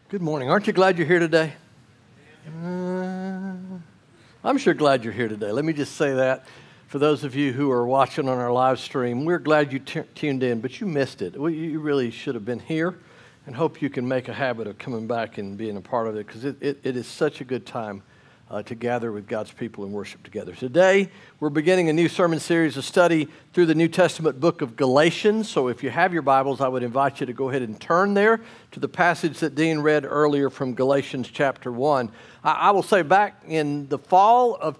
Good morning. Aren't you glad you're here today? I'm sure glad you're here today. Let me just say that for those of you who are watching on our live stream. We're glad you tuned in, but you missed it. You really should have been here, and hope you can make a habit of coming back and being a part of it, because it is such a good time to gather with God's people and worship together. Today, we're beginning a new sermon series, a study through the New Testament book of Galatians. So if you have your Bibles, I would invite you to go ahead and turn there to the passage that Dean read earlier from Galatians chapter 1. I will say back in the fall of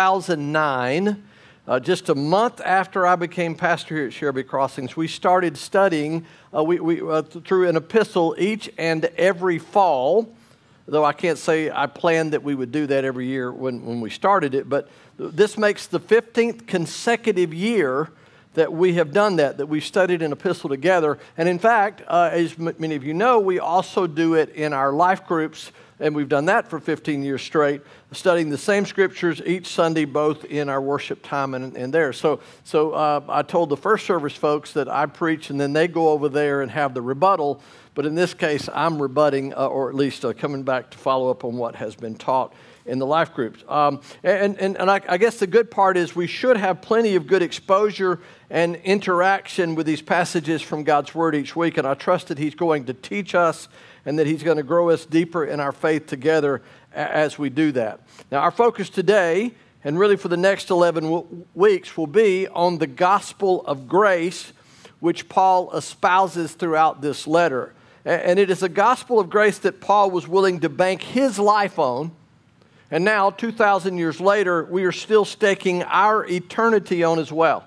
2009, just a month after I became pastor here at Shelby Crossings, we started studying through an epistle each and every fall. Though I can't say I planned that we would do that every year when we started it, but this makes the 15th consecutive year that we have done that we've studied an epistle together. And in fact, as many of you know, we also do it in our life groups, and we've done that for 15 years straight, studying the same scriptures each Sunday, both in our worship time and there. So I told the first service folks that I preach, and then they go over there and have the rebuttal. But in this case, I'm rebutting, or at least coming back to follow up on what has been taught in the life groups. And I guess the good part is we should have plenty of good exposure and interaction with these passages from God's Word each week. And I trust that He's going to teach us and that He's going to grow us deeper in our faith together as we do that. Now, our focus today, and really for the next 11 weeks, will be on the gospel of grace, which Paul espouses throughout this letter. And it is a gospel of grace that Paul was willing to bank his life on. And now, 2,000 years later, we are still staking our eternity on as well.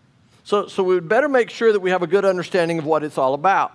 So we'd better make sure that we have a good understanding of what it's all about.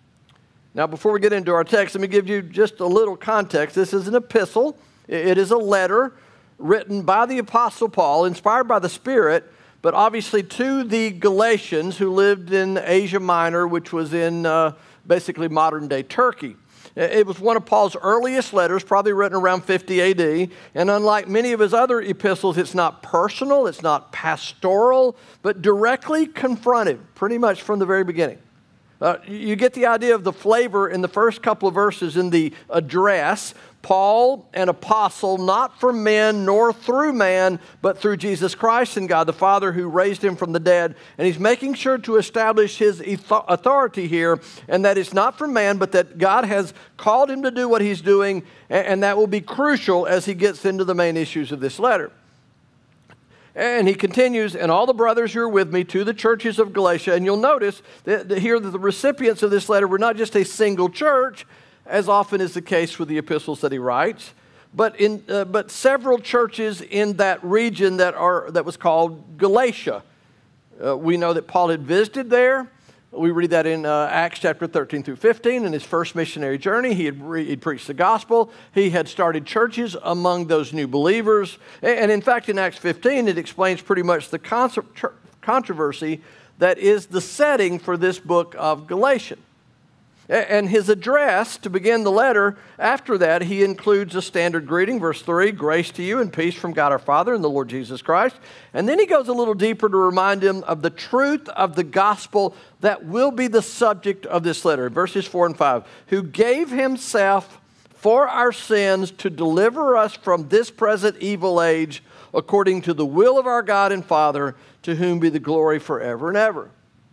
Now, before we get into our text, let me give you just a little context. This is an epistle. It is a letter written by the Apostle Paul, inspired by the Spirit, but obviously to the Galatians who lived in Asia Minor, which was in basically modern-day Turkey. It was one of Paul's earliest letters, probably written around 50 AD, and unlike many of his other epistles, it's not personal, it's not pastoral, but directly confronted, pretty much from the very beginning. You get the idea of the flavor in the first couple of verses in the address. Paul, an apostle, not from men nor through man, but through Jesus Christ and God the Father who raised him from the dead. And he's making sure to establish his authority here, and that it's not from man, but that God has called him to do what he's doing, and that will be crucial as he gets into the main issues of this letter. And he continues, and all the brothers who are with me to the churches of Galatia. And you'll notice that here that the recipients of this letter were not just a single church, as often is the case with the epistles that he writes, but several churches in that region that was called Galatia. We know that Paul had visited there. We read that in Acts chapter 13 through 15. In his first missionary journey, he'd preached the gospel. He had started churches among those new believers. And in fact, in Acts 15, it explains pretty much the controversy that is the setting for this book of Galatians. And his address, to begin the letter, after that, he includes a standard greeting, verse 3, grace to you and peace from God our Father and the Lord Jesus Christ. And then he goes a little deeper to remind him of the truth of the gospel that will be the subject of this letter, verses 4 and 5, who gave himself for our sins to deliver us from this present evil age, according to the will of our God and Father, to whom be the glory forever and ever.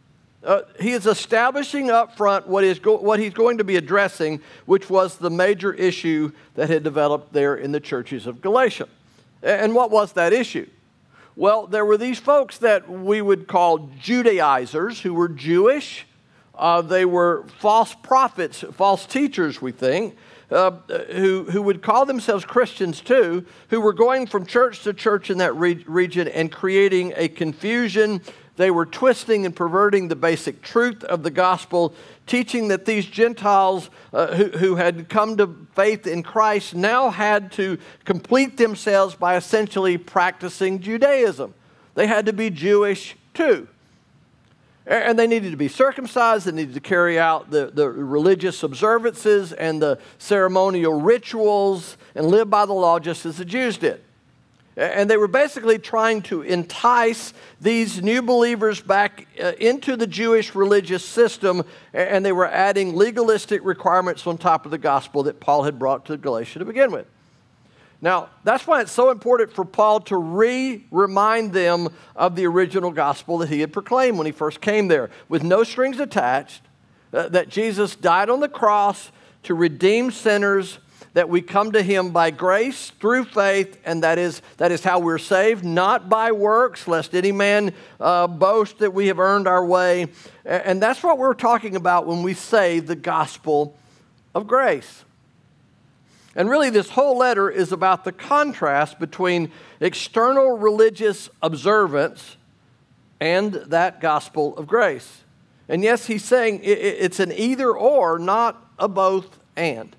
He is establishing up front what he's going to be addressing, which was the major issue that had developed there in the churches of Galatia. And what was that issue? Well, there were these folks that we would call Judaizers who were Jewish. They were false prophets, false teachers, we think, who would call themselves Christians too, who were going from church to church in that region and creating a confusion. They were twisting and perverting the basic truth of the gospel, teaching that these Gentiles who had come to faith in Christ now had to complete themselves by essentially practicing Judaism. They had to be Jewish too. And they needed to be circumcised, they needed to carry out the religious observances and the ceremonial rituals and live by the law just as the Jews did. And they were basically trying to entice these new believers back into the Jewish religious system, and they were adding legalistic requirements on top of the gospel that Paul had brought to Galatia to begin with. Now, that's why it's so important for Paul to remind them of the original gospel that he had proclaimed when he first came there, with no strings attached, that Jesus died on the cross to redeem sinners, that we come to him by grace through faith, and that is how we're saved, not by works, lest any man boast that we have earned our way. And that's what we're talking about when we say the gospel of grace. And really, this whole letter is about the contrast between external religious observance and that gospel of grace. And yes, he's saying it's an either or, not a both and.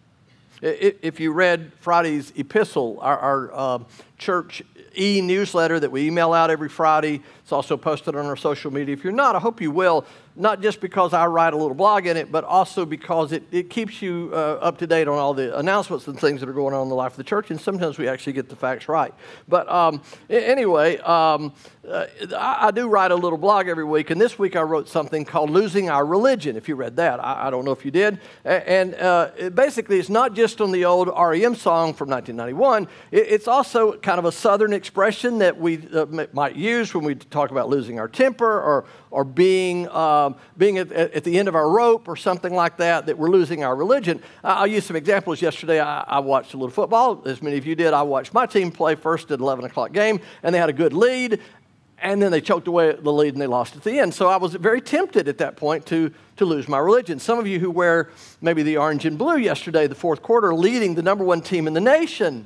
If you read Friday's epistle, our church e-newsletter that we email out every Friday, it's also posted on our social media. If you're not, I hope you will, not just because I write a little blog in it, but also because it keeps you up to date on all the announcements and things that are going on in the life of the church, and sometimes we actually get the facts right. But anyway, I do write a little blog every week, and this week I wrote something called Losing Our Religion, if you read that. I don't know if you did. And basically, it's not just on the old REM song from 1991. It's also kind of a Southern expression that we might use when we talk about losing our temper or being at the end of our rope or something like that we're losing our religion. I'll use some examples. Yesterday, I watched a little football. As many of you did, I watched my team play first at 11 o'clock game, and they had a good lead, and then they choked away at the lead, and they lost at the end. So I was very tempted at that point to lose my religion. Some of you who wear maybe the orange and blue yesterday, the fourth quarter, leading the number one team in the nation,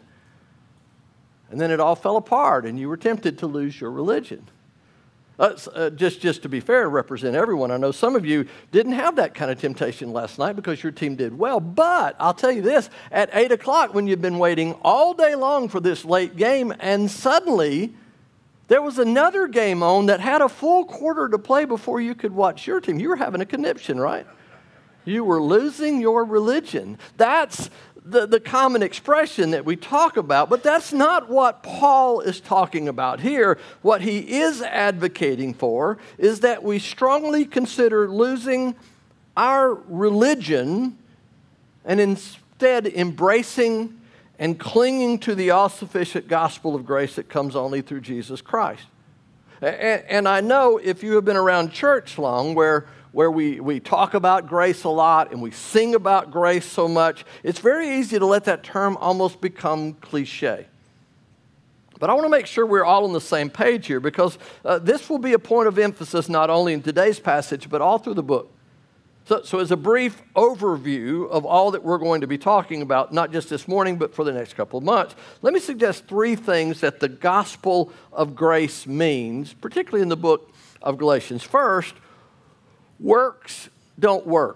and then it all fell apart, and you were tempted to lose your religion. Just to be fair and represent everyone, I know some of you didn't have that kind of temptation last night because your team did well. But I'll tell you this, at 8 o'clock when you've been waiting all day long for this late game, and suddenly there was another game on that had a full quarter to play before you could watch your team. You were having a conniption, right? You were losing your religion. That's the common expression that we talk about, but that's not what Paul is talking about here. What he is advocating for is that we strongly consider losing our religion and instead embracing and clinging to the all-sufficient gospel of grace that comes only through Jesus Christ. And I know if you have been around church long, where we talk about grace a lot and we sing about grace so much, it's very easy to let that term almost become cliche. But I want to make sure we're all on the same page here, because this will be a point of emphasis not only in today's passage, but all through the book. So as a brief overview of all that we're going to be talking about, not just this morning, but for the next couple of months, let me suggest three things that the gospel of grace means, particularly in the book of Galatians. First, works don't work.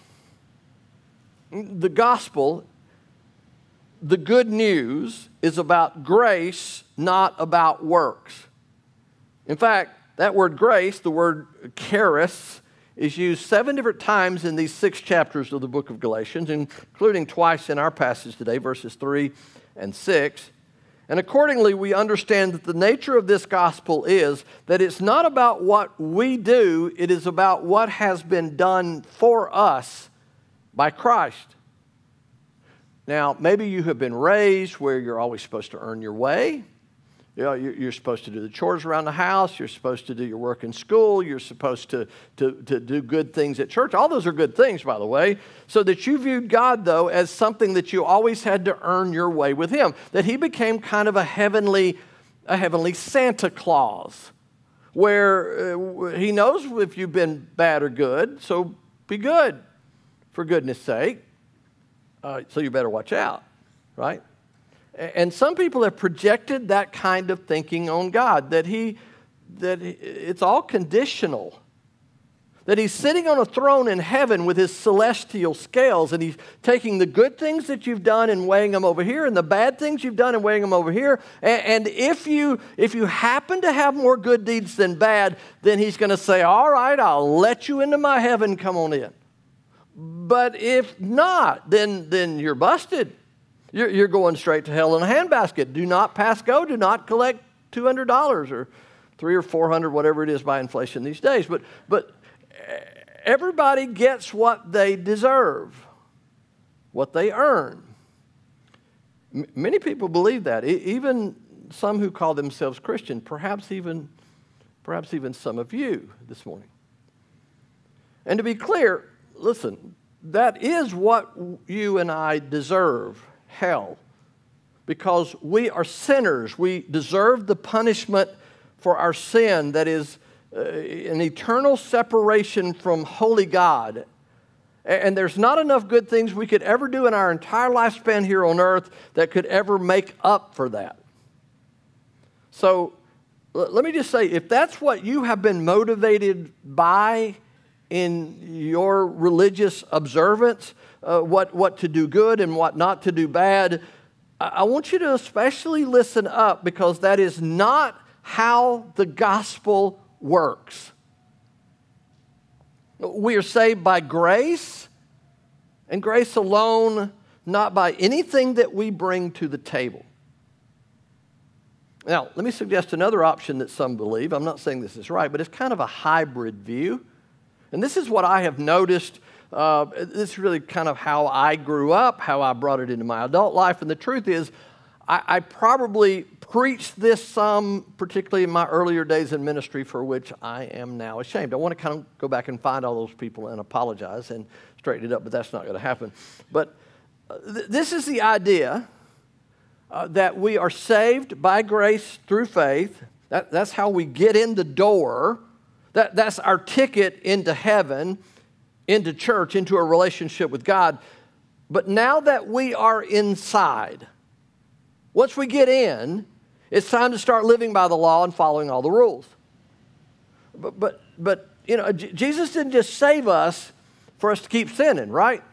The gospel, the good news, is about grace, not about works. In fact, that word grace, the word charis, is used 7 different times in these 6 chapters of the book of Galatians, including twice in our passage today, verses 3 and 6. And accordingly, we understand that the nature of this gospel is that it's not about what we do, it is about what has been done for us by Christ. Now, maybe you have been raised where you're always supposed to earn your way. You know, you're supposed to do the chores around the house. You're supposed to do your work in school. You're supposed to do good things at church. All those are good things, by the way. So that you viewed God, though, as something that you always had to earn your way with Him. That He became kind of a heavenly Santa Claus, where He knows if you've been bad or good, so be good, for goodness sake. So you better watch out, right? And some people have projected that kind of thinking on God, that it's all conditional, that He's sitting on a throne in heaven with His celestial scales, and He's taking the good things that you've done and weighing them over here, and the bad things you've done and weighing them over here. And if you happen to have more good deeds than bad, then He's going to say, all right, I'll let you into my heaven, come on in. But if not, then you're busted. You're going straight to hell in a handbasket. Do not pass go. Do not collect $200 or $300 or $400, whatever it is by inflation these days. But everybody gets what they deserve, what they earn. Many people believe that, even some who call themselves Christian, perhaps even some of you this morning. And to be clear, listen, that is what you and I deserve, hell, because we are sinners. We deserve the punishment for our sin that is an eternal separation from holy God. And there's not enough good things we could ever do in our entire lifespan here on earth that could ever make up for that. So let me just say, if that's what you have been motivated by in your religious observance, what to do good and what not to do bad, I want you to especially listen up, because that is not how the gospel works. We are saved by grace, and grace alone, not by anything that we bring to the table. Now, let me suggest another option that some believe. I'm not saying this is right, but it's kind of a hybrid view. And this is what I have noticed. This is really kind of how I grew up, how I brought it into my adult life. And the truth is, I probably preached this some, particularly in my earlier days in ministry, for which I am now ashamed. I want to kind of go back and find all those people and apologize and straighten it up, but that's not going to happen. But this is the idea that we are saved by grace through faith. That's how we get in the door. That's our ticket into heaven, into church, into a relationship with God. But now that we are inside, once we get in, it's time to start living by the law and following all the rules. But you know, Jesus didn't just save us for us to keep sinning, right?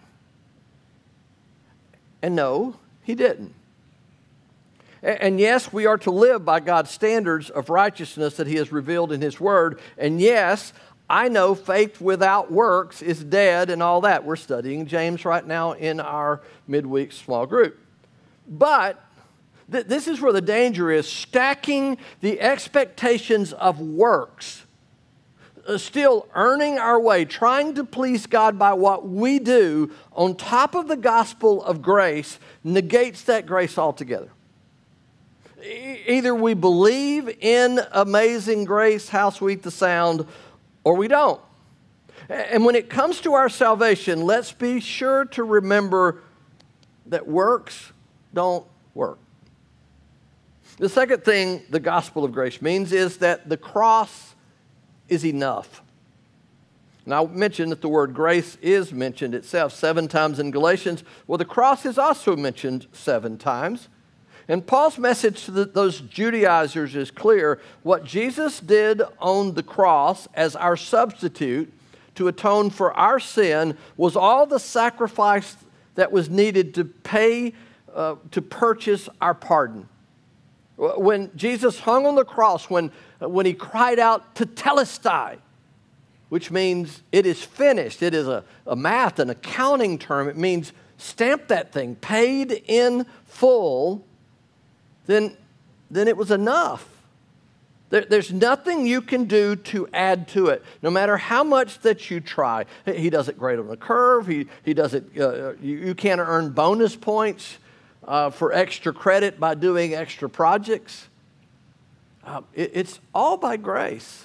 And no, he didn't. And yes, we are to live by God's standards of righteousness that he has revealed in his word. And yes, I know faith without works is dead and all that. We're studying James right now in our midweek small group. But this is where the danger is, stacking the expectations of works, still earning our way, trying to please God by what we do on top of the gospel of grace, negates that grace altogether. Either we believe in amazing grace, how sweet the sound, or we don't. And when it comes to our salvation, let's be sure to remember that works don't work. The second thing the gospel of grace means is that the cross is enough. Now, I mentioned that the word grace is mentioned itself 7 times in Galatians. Well, the cross is also mentioned 7 times. And Paul's message to those Judaizers is clear. What Jesus did on the cross as our substitute to atone for our sin was all the sacrifice that was needed to pay, to purchase our pardon. When Jesus hung on the cross, when he cried out, tetelestai, which means it is finished. It is a math, an accounting term. It means stamp that thing, paid in full, then it was enough. There's nothing you can do to add to it, no matter how much that you try. He does it great on the curve. He does it. You can't earn bonus points for extra credit by doing extra projects. It's all by grace.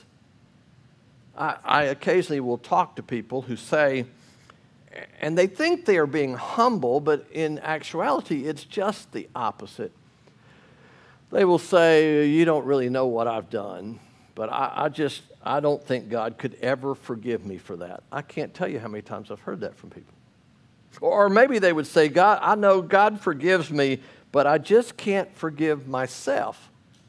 I occasionally will talk to people who say, and they think they are being humble, but in actuality, it's just the opposite. They will say, you don't really know what I've done, but I don't think God could ever forgive me for that. I can't tell you how many times I've heard that from people. Or maybe they would say, God, I know God forgives me, but I just can't forgive myself.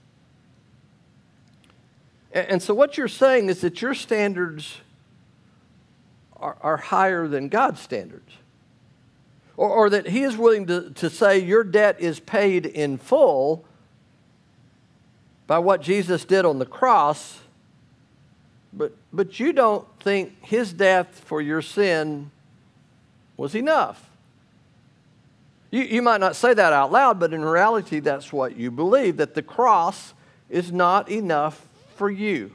And so what you're saying is that your standards are higher than God's standards. Or that he is willing to say your debt is paid in full by what Jesus did on the cross, but you don't think his death for your sin was enough. You might not say that out loud, but in reality, that's what you believe, that the cross is not enough for you.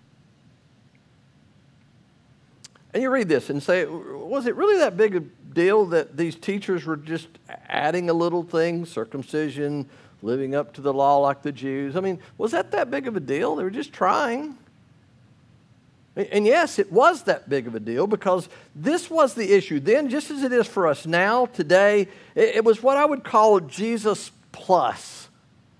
And you read this and say, was it really that big a deal that these teachers were just adding a little thing, circumcision, living up to the law like the Jews? I mean, was that big of a deal? They were just trying. And yes, it was that big of a deal because this was the issue then, just as it is for us now, today. It was what I would call Jesus plus.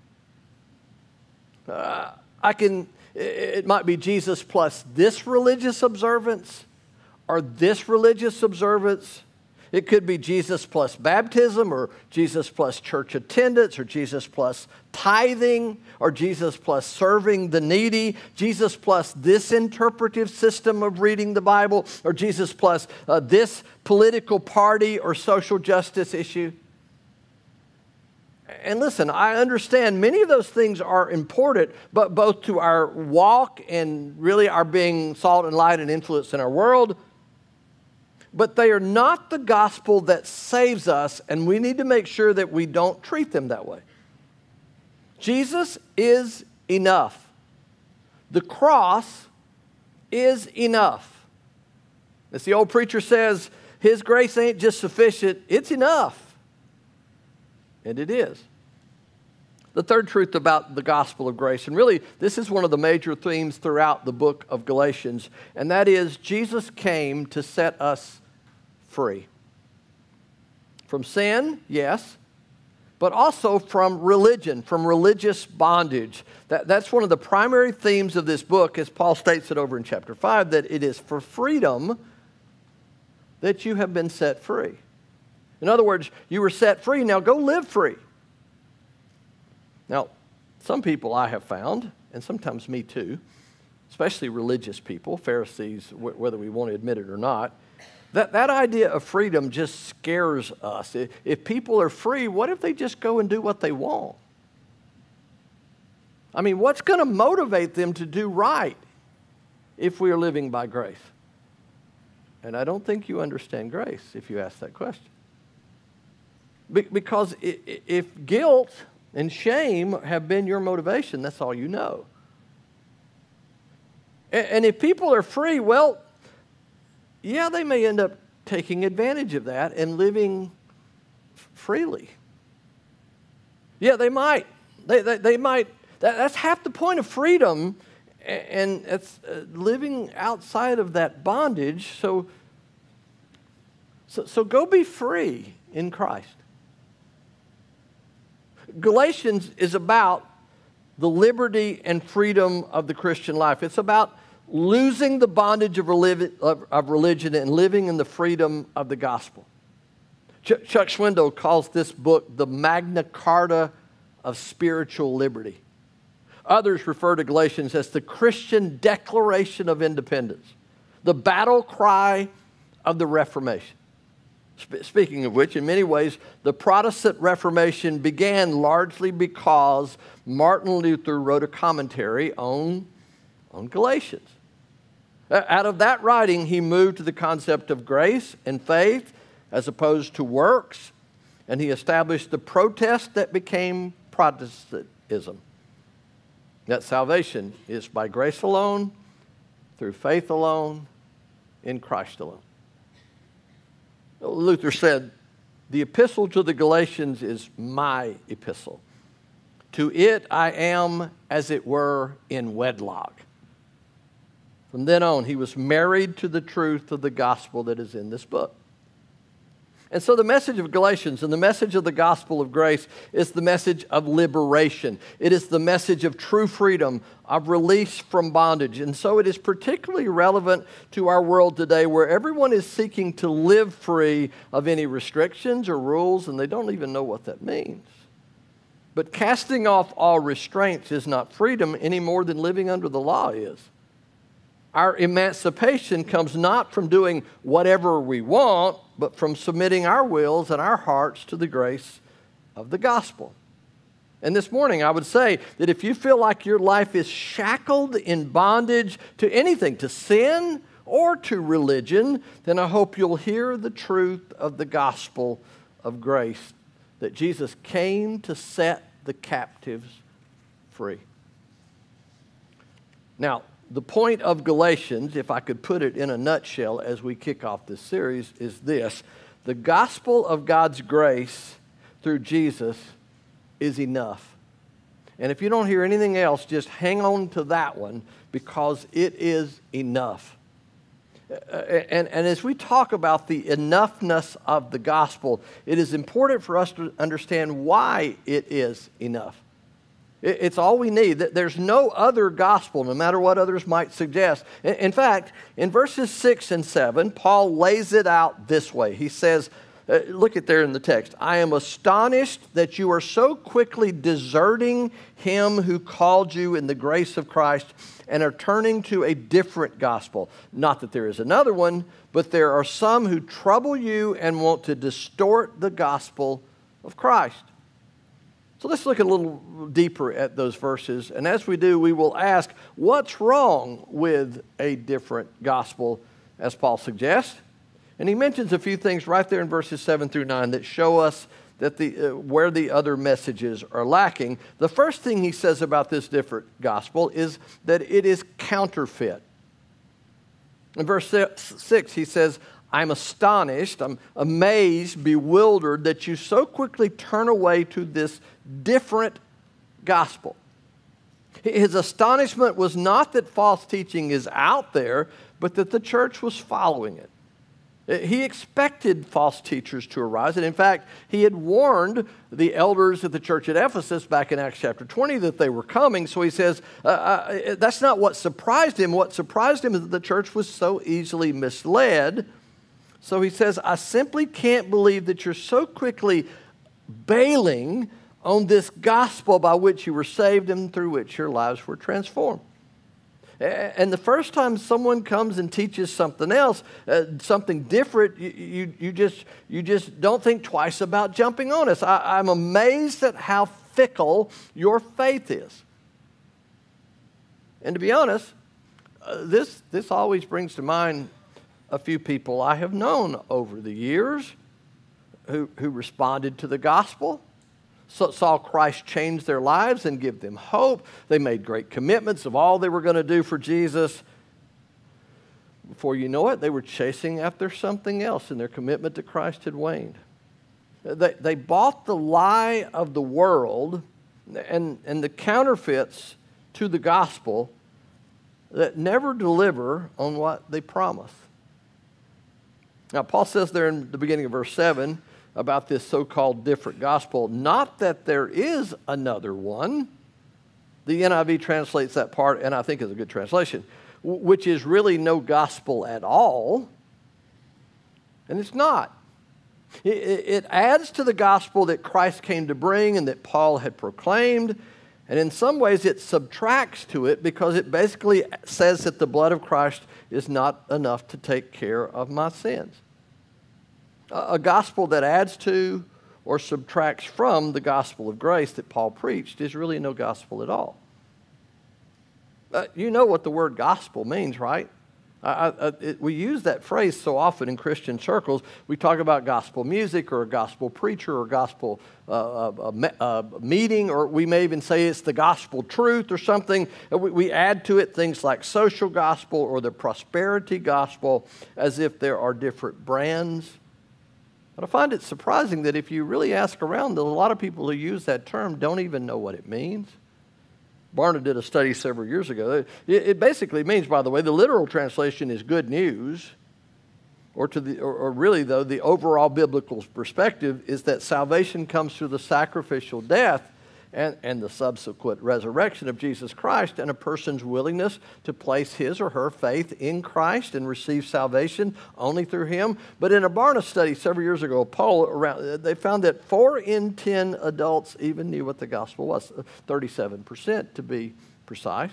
It might be Jesus plus this religious observance or this religious observance. It could be Jesus plus baptism or Jesus plus church attendance or Jesus plus tithing or Jesus plus serving the needy, Jesus plus this interpretive system of reading the Bible or Jesus plus this political party or social justice issue. And listen, I understand many of those things are important, but both to our walk and really our being salt and light and influence in our world. But they are not the gospel that saves us, and we need to make sure that we don't treat them that way. Jesus is enough. The cross is enough. As the old preacher says, His grace ain't just sufficient, it's enough. And it is. The third truth about the gospel of grace, and really this is one of the major themes throughout the book of Galatians, and that is Jesus came to set us free. From sin, yes, but also from religion, from religious bondage. That's one of the primary themes of this book, as Paul states it over in chapter 5, that it is for freedom that you have been set free. In other words, you were set free, now go live free. Now, some people I have found, and sometimes me too, especially religious people, Pharisees, whether we want to admit it or not, that idea of freedom just scares us. If people are free, what if they just go and do what they want? I mean, what's going to motivate them to do right if we are living by grace? And I don't think you understand grace if you ask that question. Because if guilt and shame have been your motivation, that's all you know. And if people are free, well, yeah, they may end up taking advantage of that and living freely. Yeah, they might. They might. That's half the point of freedom, and it's living outside of that bondage. So go be free in Christ. Galatians is about the liberty and freedom of the Christian life. It's about losing the bondage of religion and living in the freedom of the gospel. Chuck Swindoll calls this book the Magna Carta of spiritual liberty. Others refer to Galatians as the Christian Declaration of Independence, the battle cry of the Reformation. Speaking of which, in many ways, the Protestant Reformation began largely because Martin Luther wrote a commentary on Galatians. Out of that writing, he moved to the concept of grace and faith as opposed to works, and he established the protest that became Protestantism. That salvation is by grace alone, through faith alone, in Christ alone. Luther said, the epistle to the Galatians is my epistle. To it I am, as it were, in wedlock. From then on, he was married to the truth of the gospel that is in this book. And so the message of Galatians and the message of the gospel of grace is the message of liberation. It is the message of true freedom, of release from bondage. And so it is particularly relevant to our world today where everyone is seeking to live free of any restrictions or rules, and they don't even know what that means. But casting off all restraints is not freedom any more than living under the law is. Our emancipation comes not from doing whatever we want, but from submitting our wills and our hearts to the grace of the gospel. And this morning, I would say that if you feel like your life is shackled in bondage to anything, to sin or to religion, then I hope you'll hear the truth of the gospel of grace that Jesus came to set the captives free. Now, the point of Galatians, if I could put it in a nutshell as we kick off this series, is this: the gospel of God's grace through Jesus is enough. And if you don't hear anything else, just hang on to that one, because it is enough. And as we talk about the enoughness of the gospel, it is important for us to understand why it is enough. It's all we need. There's no other gospel, no matter what others might suggest. In fact, in verses 6 and 7, Paul lays it out this way. He says, look at there in the text, "I am astonished that you are so quickly deserting him who called you in the grace of Christ and are turning to a different gospel. Not that there is another one, but there are some who trouble you and want to distort the gospel of Christ." So let's look a little deeper at those verses. And as we do, we will ask, what's wrong with a different gospel, as Paul suggests? And he mentions a few things right there in verses 7 through 9 that show us that where the other messages are lacking. The first thing he says about this different gospel is that it is counterfeit. In verse 6, he says, "I'm astonished, I'm amazed, bewildered that you so quickly turn away to this different gospel." His astonishment was not that false teaching is out there, but that the church was following it. He expected false teachers to arise, and in fact, he had warned the elders at the church at Ephesus back in Acts chapter 20 that they were coming. So he says, that's not what surprised him. What surprised him is that the church was so easily misled. So he says, "I simply can't believe that you're so quickly bailing on this gospel by which you were saved and through which your lives were transformed." And the first time someone comes and teaches something else, something different, you just don't think twice about jumping on us. I'm amazed at how fickle your faith is. And to be honest, this always brings to mind a few people I have known over the years who responded to the gospel, saw Christ change their lives and give them hope. They made great commitments of all they were going to do for Jesus. Before you know it, they were chasing after something else, and their commitment to Christ had waned. They bought the lie of the world and the counterfeits to the gospel that never deliver on what they promise. Now, Paul says there in the beginning of verse 7 about this so-called different gospel, not that there is another one. The NIV translates that part, and I think is a good translation, which is really no gospel at all. And it's not. It adds to the gospel that Christ came to bring and that Paul had proclaimed, and in some ways it subtracts to it because it basically says that the blood of Christ is not enough to take care of my sins. A gospel that adds to or subtracts from the gospel of grace that Paul preached is really no gospel at all. You know what the word gospel means, right? We use that phrase so often in Christian circles. We talk about gospel music or a gospel preacher or gospel meeting, or we may even say it's the gospel truth or something. We add to it things like social gospel or the prosperity gospel as if there are different brands. But I find it surprising that if you really ask around, there's a lot of people who use that term don't even know what it means. Barna did a study several years ago. It basically means, by the way, the literal translation is good news, or really, though, the overall biblical perspective is that salvation comes through the sacrificial death and the subsequent resurrection of Jesus Christ, and a person's willingness to place his or her faith in Christ and receive salvation only through him. But in a Barna study several years ago, a poll they found that 4 in 10 adults even knew what the gospel was, 37% to be precise.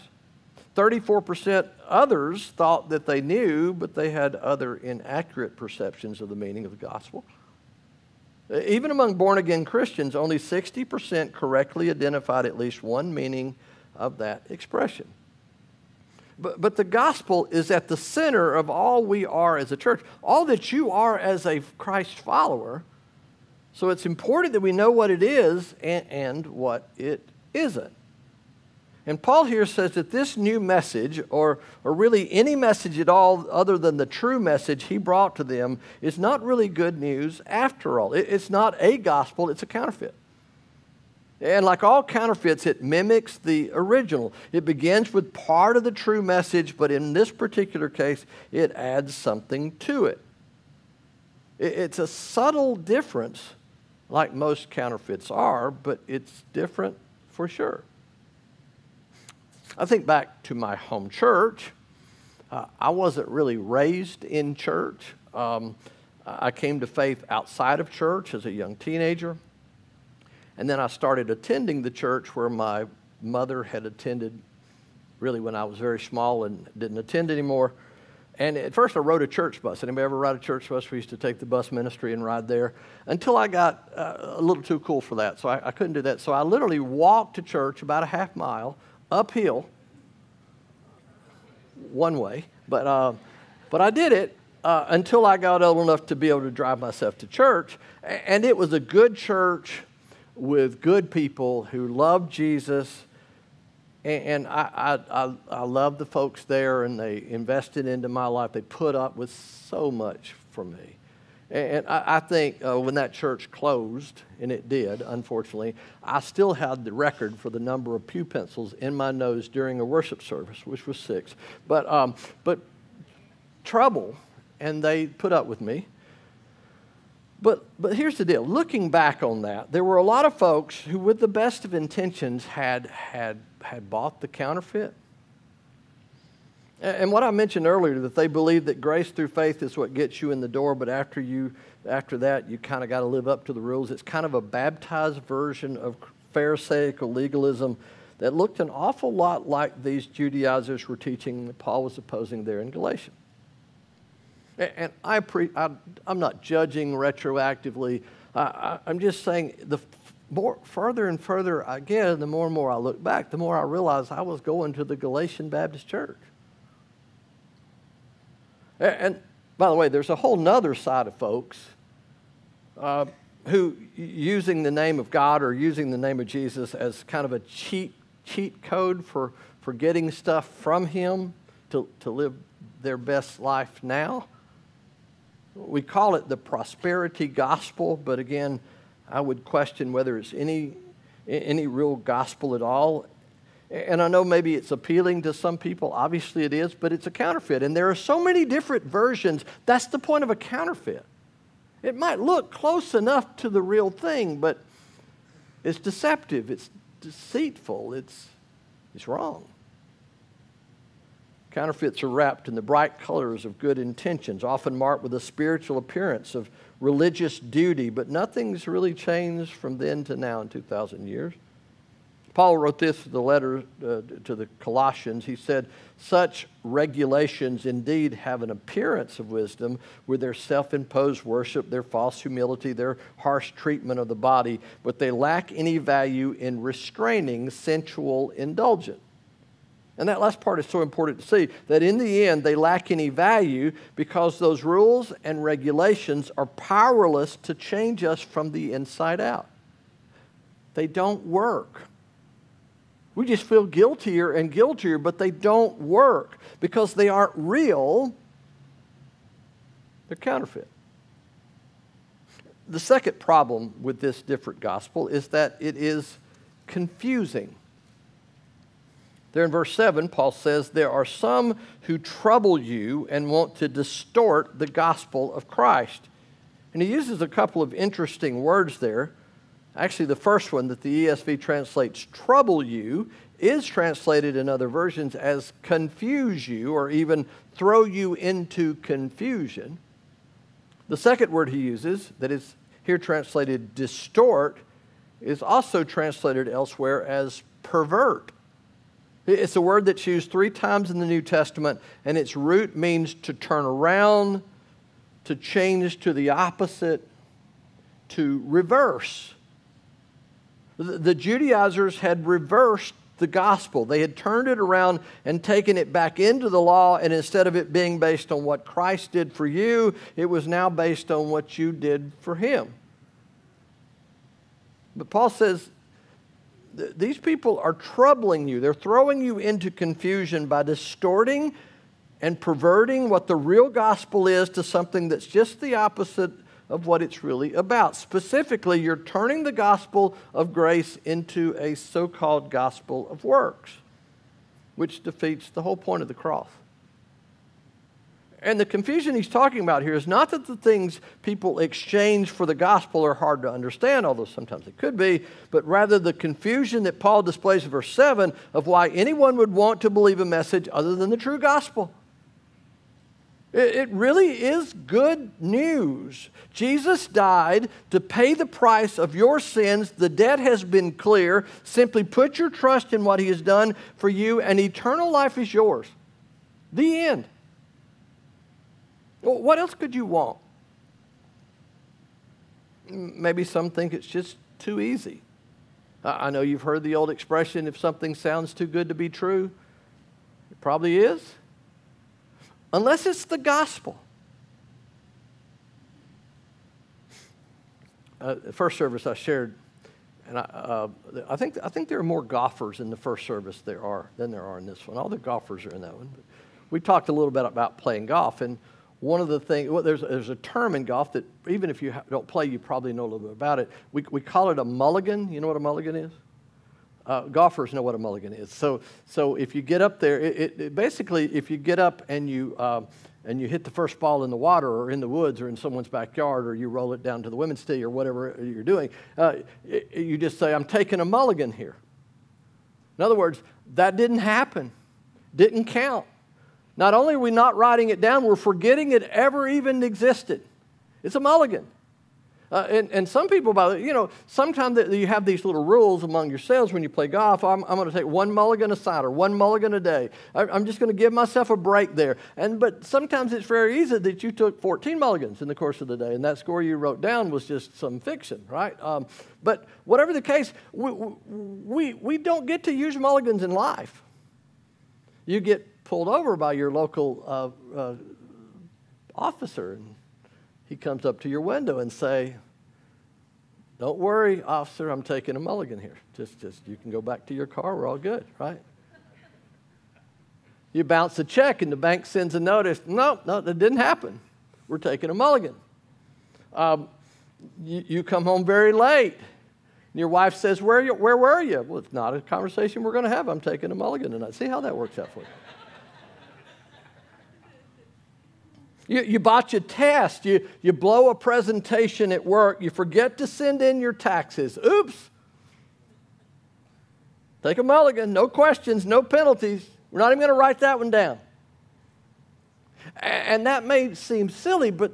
34% others thought that they knew, but they had other inaccurate perceptions of the meaning of the gospel. Even among born-again Christians, only 60% correctly identified at least one meaning of that expression. But the gospel is at the center of all we are as a church. All that you are as a Christ follower So it's important that we know what it is and what it isn't. And Paul here says that this new message, or really any message at all other than the true message he brought to them, is not really good news after all. It's not a gospel, it's a counterfeit. And like all counterfeits, it mimics the original. It begins with part of the true message, but in this particular case, it adds something to it. It's a subtle difference, like most counterfeits are, but it's different for sure. I think back to my home church. I wasn't really raised in church. I came to faith outside of church as a young teenager. And then I started attending the church where my mother had attended really when I was very small and didn't attend anymore. And at first I rode a church bus. Anybody ever ride a church bus? We used to take the bus ministry and ride there until I got a little too cool for that. So I couldn't do that. So I literally walked to church about a half mile uphill, one way, but I did it until I got old enough to be able to drive myself to church, and it was a good church with good people who loved Jesus, and I loved the folks there, and they invested into my life. They put up with so much for me. And I think when that church closed, and it did, unfortunately, I still had the record for the number of pew pencils in my nose during a worship service, which was 6. But trouble, and they put up with me. But here's the deal. Looking back on that, there were a lot of folks who, with the best of intentions, had bought the counterfeit. And what I mentioned earlier, that they believe that grace through faith is what gets you in the door, but after that, you kind of got to live up to the rules. It's kind of a baptized version of Pharisaical legalism that looked an awful lot like these Judaizers were teaching that Paul was opposing there in Galatia. And I'm not judging retroactively. I'm just saying the further and further I get, the more and more I look back, the more I realize I was going to the Galatian Baptist Church. And by the way, there's a whole nother side of folks who, using the name of God or using the name of Jesus as kind of a cheat code for getting stuff from Him to live their best life now. We call it the prosperity gospel, but again, I would question whether it's any real gospel at all. And I know maybe it's appealing to some people. Obviously it is, but it's a counterfeit. And there are so many different versions. That's the point of a counterfeit. It might look close enough to the real thing, but it's deceptive, it's deceitful, it's wrong. Counterfeits are wrapped in the bright colors of good intentions, often marked with a spiritual appearance of religious duty, but nothing's really changed from then to now in 2,000 years. Paul wrote this in the letter to the Colossians. He said, "Such regulations indeed have an appearance of wisdom with their self-imposed worship, their false humility, their harsh treatment of the body, but they lack any value in restraining sensual indulgence." And that last part is so important to see, that in the end they lack any value because those rules and regulations are powerless to change us from the inside out. They don't work. We just feel guiltier and guiltier, but they don't work because they aren't real. They're counterfeit. The second problem with this different gospel is that it is confusing. There in verse 7, Paul says, "There are some who trouble you and want to distort the gospel of Christ." And he uses a couple of interesting words there. Actually, the first one that the ESV translates trouble you is translated in other versions as confuse you or even throw you into confusion. The second word he uses, that is here translated distort, is also translated elsewhere as pervert. It's a word that's used 3 times in the New Testament, and its root means to turn around, to change to the opposite, to reverse. The Judaizers had reversed the gospel. They had turned it around and taken it back into the law, and instead of it being based on what Christ did for you, it was now based on what you did for Him. But Paul says, these people are troubling you. They're throwing you into confusion by distorting and perverting what the real gospel is to something that's just the opposite of what it's really about. Specifically, you're turning the gospel of grace into a so-called gospel of works, which defeats the whole point of the cross. And the confusion he's talking about here is not that the things people exchange for the gospel are hard to understand, although sometimes it could be, but rather the confusion that Paul displays in verse 7 of why anyone would want to believe a message other than the true gospel. It really is good news. Jesus died to pay the price of your sins. The debt has been clear. Simply put your trust in what he has done for you, and eternal life is yours. The end. Well, what else could you want? Maybe some think it's just too easy. I know you've heard the old expression, if something sounds too good to be true, it probably is. Unless it's the gospel. First service I shared, and I think there are more golfers in the first service than there are in this one. All the golfers are in that one. But we talked a little bit about playing golf, and one of the things, well, there's a term in golf that even if you don't play, you probably know a little bit about it. We call it a mulligan. You know what a mulligan is? Golfers know what a mulligan is. So if you get up there, it basically, if you get up and you hit the first ball in the water or in the woods or in someone's backyard, or you roll it down to the women's tee or whatever you're doing, you just say, I'm taking a mulligan here. In other words, that didn't happen, didn't count. Not only are we not writing it down, we're forgetting it ever even existed. It's a mulligan. And some people, sometimes you have these little rules among yourselves when you play golf. I'm going to take one mulligan a side or one mulligan a day. I'm just going to give myself a break there. But sometimes it's very easy that you took 14 mulligans in the course of the day, and that score you wrote down was just some fiction, right? But whatever the case, we don't get to use mulligans in life. You get pulled over by your local officer, and he comes up to your window and say, don't worry, officer, I'm taking a mulligan here. Just you can go back to your car, we're all good, right? You bounce a check and the bank sends a notice, no, that didn't happen. We're taking a mulligan. You come home very late. And your wife says, where were you? Well, it's not a conversation we're going to have. I'm taking a mulligan tonight. See how that works out for you. You botch a test, you blow a presentation at work, you forget to send in your taxes. Oops. Take a mulligan, no questions, no penalties. We're not even going to write that one down. And that may seem silly, but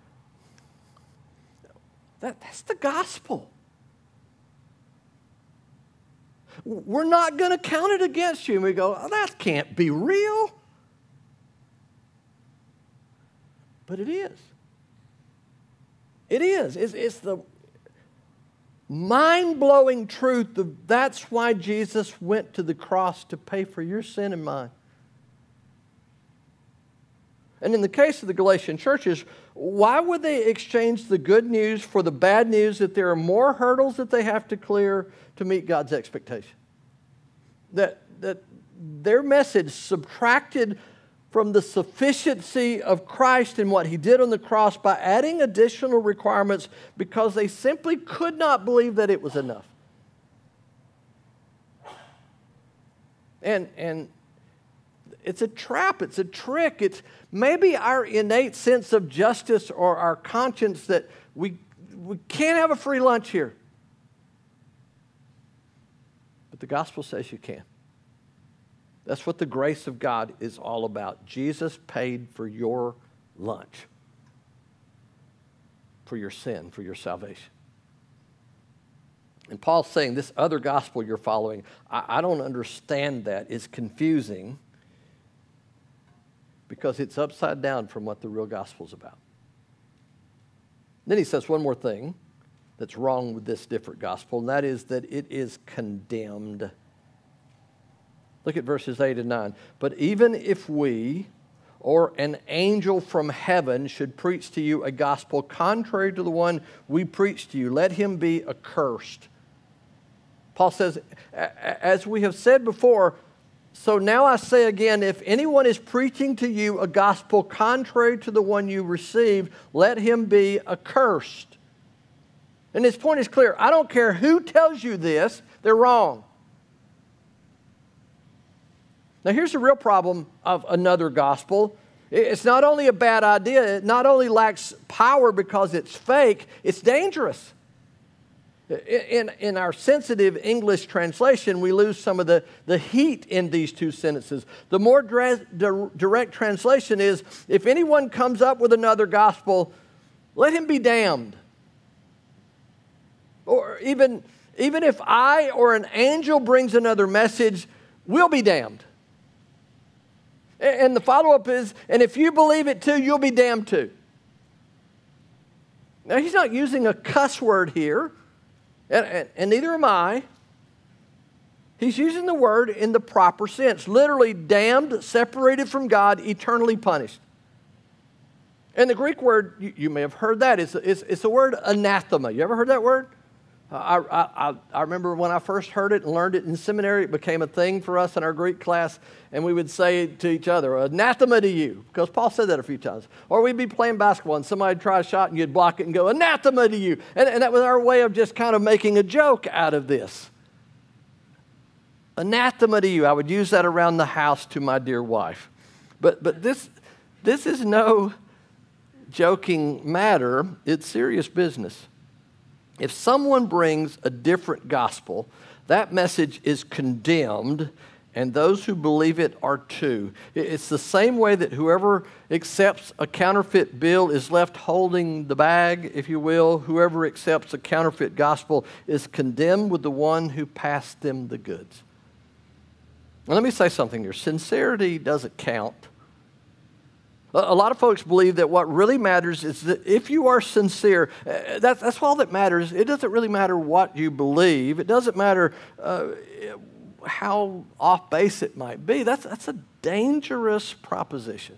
that's the gospel. We're not going to count it against you. And we go, oh, that can't be real. But it is. It is. It's the mind-blowing truth of that's why Jesus went to the cross to pay for your sin and mine. And in the case of the Galatian churches, why would they exchange the good news for the bad news that there are more hurdles that they have to clear to meet God's expectation? That their message subtracted from the sufficiency of Christ and what he did on the cross by adding additional requirements because they simply could not believe that it was enough. And it's a trap, it's a trick. It's maybe our innate sense of justice or our conscience that we can't have a free lunch here. But the gospel says you can. That's what the grace of God is all about. Jesus paid for your lunch, for your sin, for your salvation. And Paul's saying this other gospel you're following, I don't understand that. It's confusing because it's upside down from what the real gospel's about. Then he says one more thing that's wrong with this different gospel, and that is that it is condemned. Look at verses 8 and 9. But even if we or an angel from heaven should preach to you a gospel contrary to the one we preach to you, let him be accursed. Paul says, as we have said before, so now I say again, if anyone is preaching to you a gospel contrary to the one you received, let him be accursed. And his point is clear. I don't care who tells you this, they're wrong. Now here's the real problem of another gospel. It's not only a bad idea, it not only lacks power because it's fake, it's dangerous. In our sensitive English translation, we lose some of the heat in these two sentences. The more direct translation is, if anyone comes up with another gospel, let him be damned. Or even if I or an angel brings another message, we'll be damned. And the follow-up is, and if you believe it too, you'll be damned too. Now, he's not using a cuss word here. And neither am I. He's using the word in the proper sense. Literally damned, separated from God, eternally punished. And the Greek word, you may have heard that, it's the word anathema. You ever heard that word? I remember when I first heard it and learned it in seminary, it became a thing for us in our Greek class, and we would say to each other, anathema to you, because Paul said that a few times. Or we'd be playing basketball, and somebody would try a shot, and you'd block it and go, anathema to you. And that was our way of just kind of making a joke out of this. Anathema to you. I would use that around the house to my dear wife. But this is no joking matter. It's serious business. If someone brings a different gospel, that message is condemned, and those who believe it are too. It's the same way that whoever accepts a counterfeit bill is left holding the bag, if you will. Whoever accepts a counterfeit gospel is condemned with the one who passed them the goods. Now, let me say something here. Sincerity doesn't count. A lot of folks believe that what really matters is that if you are sincere, that's all that matters. It doesn't really matter what you believe. It doesn't matter how off base it might be. That's a dangerous proposition.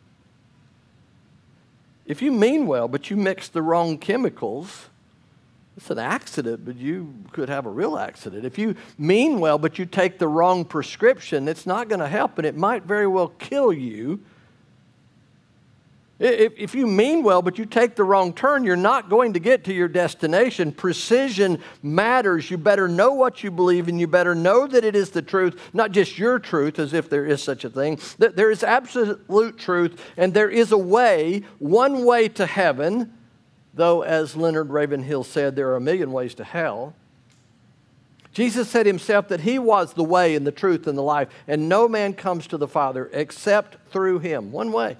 If you mean well, but you mix the wrong chemicals, it's an accident, but you could have a real accident. If you mean well, but you take the wrong prescription, it's not going to help, and it might very well kill you. If you mean well, but you take the wrong turn, you're not going to get to your destination. Precision matters. You better know what you believe, and you better know that it is the truth, not just your truth, as if there is such a thing. That there is absolute truth, and there is a way, one way to heaven, though, as Leonard Ravenhill said, there are a million ways to hell. Jesus said himself that he was the way and the truth and the life, and no man comes to the Father except through him. One way.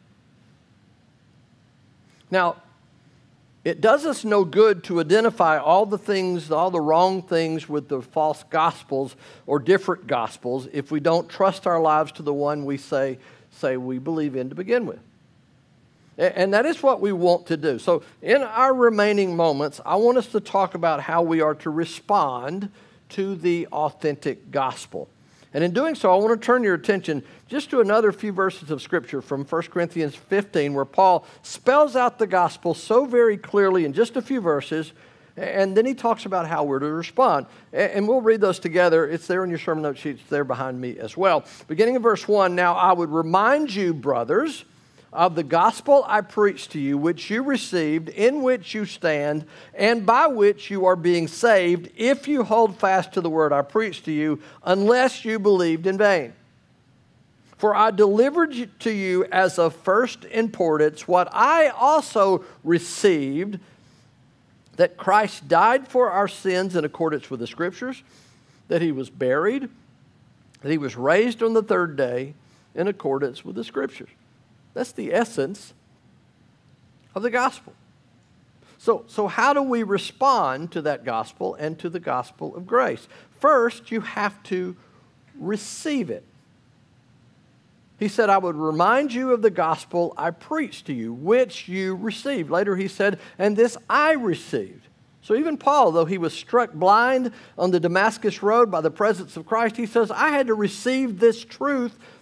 Now, it does us no good to identify all the things, all the wrong things with the false gospels or different gospels if we don't trust our lives to the one we say we believe in to begin with. And that is what we want to do. So in our remaining moments, I want us to talk about how we are to respond to the authentic gospel. And in doing so, I want to turn your attention just to another few verses of Scripture from 1 Corinthians 15, where Paul spells out the gospel so very clearly in just a few verses, and then he talks about how we're to respond. And we'll read those together. It's there in your sermon note sheets, there behind me as well. Beginning in verse 1, now I would remind you, brothers, of the gospel I preached to you, which you received, in which you stand, and by which you are being saved, if you hold fast to the word I preached to you, unless you believed in vain. For I delivered to you as of first importance what I also received, that Christ died for our sins in accordance with the Scriptures, that he was buried, that he was raised on the third day in accordance with the Scriptures. That's the essence of the gospel. So how do we respond to that gospel and to the gospel of grace? First, you have to receive it. He said, I would remind you of the gospel I preached to you, which you received. Later he said, and this I received. So even Paul, though he was struck blind on the Damascus road by the presence of Christ, he says, I had to receive this truth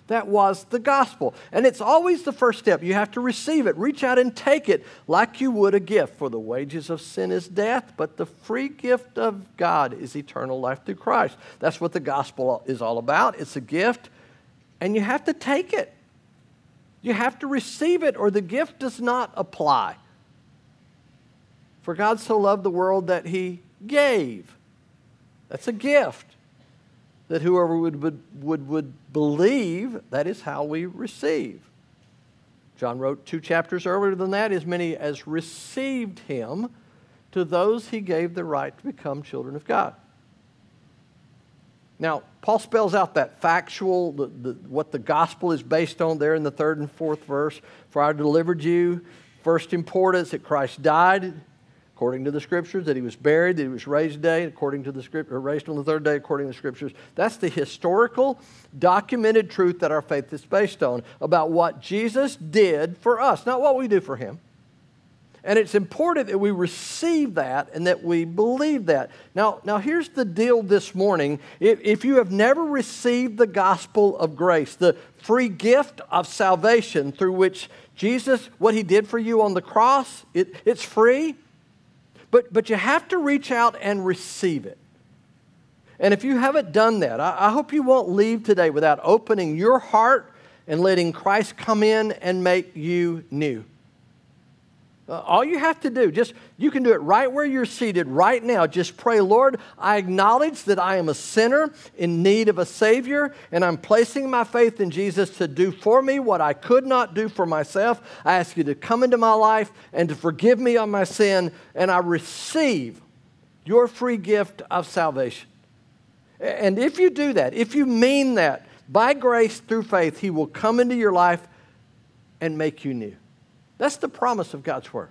That was the gospel. And it's always the first step. You have to receive it. Reach out and take it like you would a gift. For the wages of sin is death, but the free gift of God is eternal life through Christ. That's what the gospel is all about. It's a gift, and you have to take it. You have to receive it, or the gift does not apply. For God so loved the world that He gave. That's a gift. That whoever would believe, that is how we receive. John wrote 2 chapters earlier than that, as many as received Him, to those He gave the right to become children of God. Now, Paul spells out that factual, what the gospel is based on there in the 3rd and 4th verse. For I delivered you, first importance, that Christ died, according to the Scriptures, that He was buried, that He was raised today, according to the Scripture, or raised on the 3rd day, according to the Scriptures. That's the historical, documented truth that our faith is based on, about what Jesus did for us, not what we do for Him. And it's important that we receive that and that we believe that. Now here's the deal this morning. If you have never received the gospel of grace, the free gift of salvation through which Jesus, what He did for you on the cross, it's free. But you have to reach out and receive it. And if you haven't done that, I hope you won't leave today without opening your heart and letting Christ come in and make you new. All you have to do, you can do it right where you're seated right now. Just pray, Lord, I acknowledge that I am a sinner in need of a Savior, and I'm placing my faith in Jesus to do for me what I could not do for myself. I ask you to come into my life and to forgive me of my sin, and I receive your free gift of salvation. And if you do that, if you mean that, by grace through faith, He will come into your life and make you new. That's the promise of God's Word.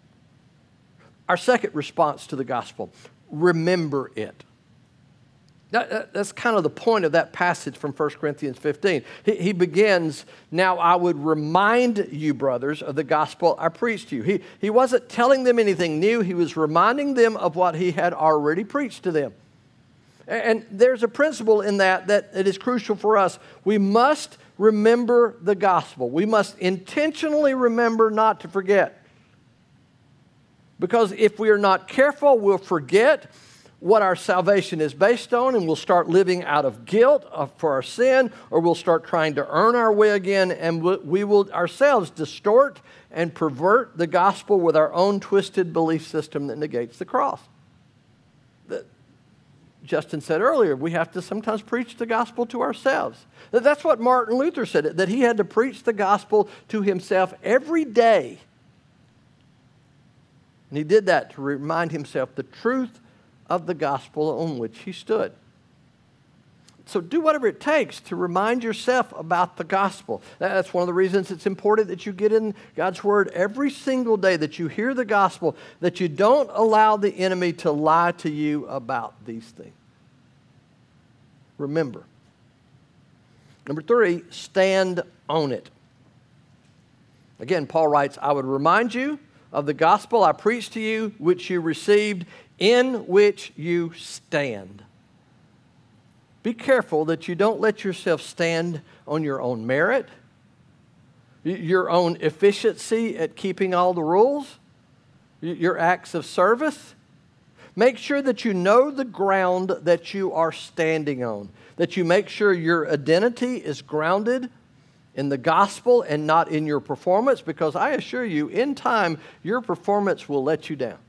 Our second response to the gospel, remember it. That's kind of the point of that passage from 1 Corinthians 15. He begins, now I would remind you, brothers, of the gospel I preached to you. He wasn't telling them anything new. He was reminding them of what He had already preached to them. And there's a principle in that it is crucial for us. We must remember the gospel. We must intentionally remember not to forget. Because if we are not careful, we'll forget what our salvation is based on, and we'll start living out of guilt for our sin, or we'll start trying to earn our way again, and we will ourselves distort and pervert the gospel with our own twisted belief system that negates the cross. Justin said earlier, we have to sometimes preach the gospel to ourselves. That's what Martin Luther said, that he had to preach the gospel to himself every day. And he did that to remind himself the truth of the gospel on which he stood. So do whatever it takes to remind yourself about the gospel. That's one of the reasons it's important that you get in God's Word every single day, that you hear the gospel, that you don't allow the enemy to lie to you about these things. Remember. Number 3, stand on it. Again, Paul writes, I would remind you of the gospel I preached to you, which you received, in which you stand. Be careful that you don't let yourself stand on your own merit, your own efficiency at keeping all the rules, your acts of service. Make sure that you know the ground that you are standing on, that you make sure your identity is grounded in the gospel and not in your performance, because I assure you, in time, your performance will let you down.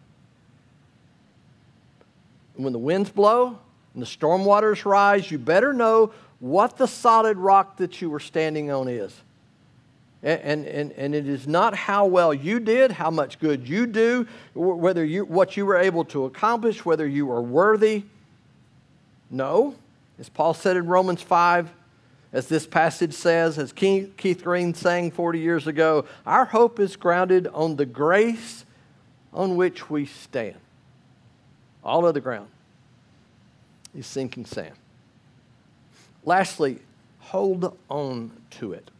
When the winds blow and the storm waters rise, you better know what the solid rock that you were standing on is. And it is not how well you did, how much good you do, what you were able to accomplish, whether you are worthy. No, as Paul said in Romans 5, as this passage says, as Keith Green sang 40 years ago, our hope is grounded on the grace on which we stand. All other ground is sinking sand. Lastly, hold on to it.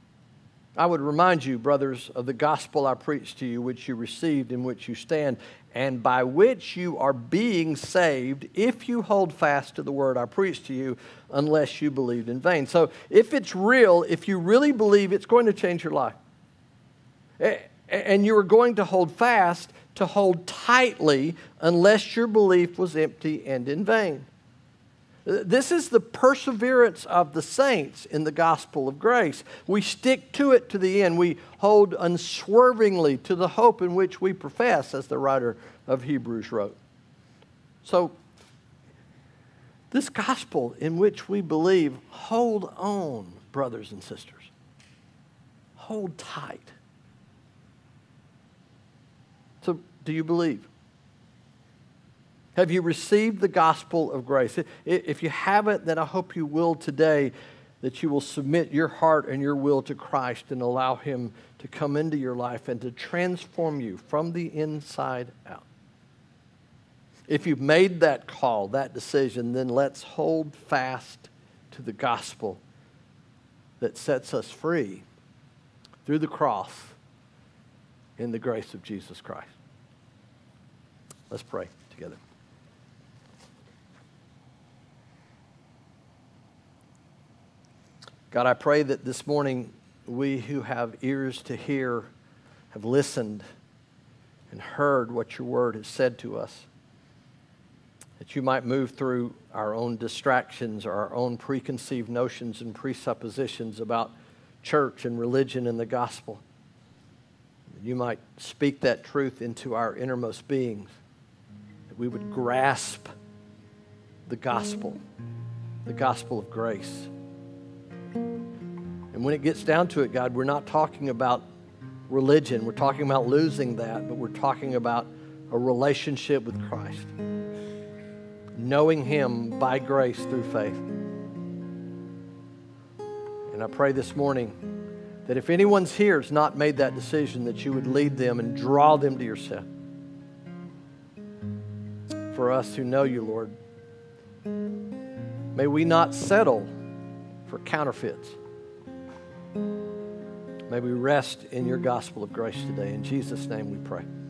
I would remind you, brothers, of the gospel I preached to you, which you received, in which you stand, and by which you are being saved if you hold fast to the word I preached to you, unless you believed in vain. So if it's real, if you really believe, it's going to change your life. And you are going to hold fast, to hold tightly, unless your belief was empty and in vain. This is the perseverance of the saints in the gospel of grace. We stick to it to the end. We hold unswervingly to the hope in which we profess, as the writer of Hebrews wrote. So, this gospel in which we believe, hold on, brothers and sisters. Hold tight. So, do you believe? Have you received the gospel of grace? If you haven't, then I hope you will today, that you will submit your heart and your will to Christ and allow Him to come into your life and to transform you from the inside out. If you've made that call, that decision, then let's hold fast to the gospel that sets us free through the cross in the grace of Jesus Christ. Let's pray together. God, I pray that this morning we who have ears to hear have listened and heard what your word has said to us, that you might move through our own distractions or our own preconceived notions and presuppositions about church and religion and the gospel. That you might speak that truth into our innermost beings, that we would grasp the gospel of grace. And when it gets down to it, God, we're not talking about religion. We're talking about losing that, but we're talking about a relationship with Christ. Knowing Him by grace through faith. And I pray this morning that if anyone's here has not made that decision, that you would lead them and draw them to yourself. For us who know you, Lord, may we not settle for counterfeits. May we rest in your gospel of grace today. In Jesus' name we pray.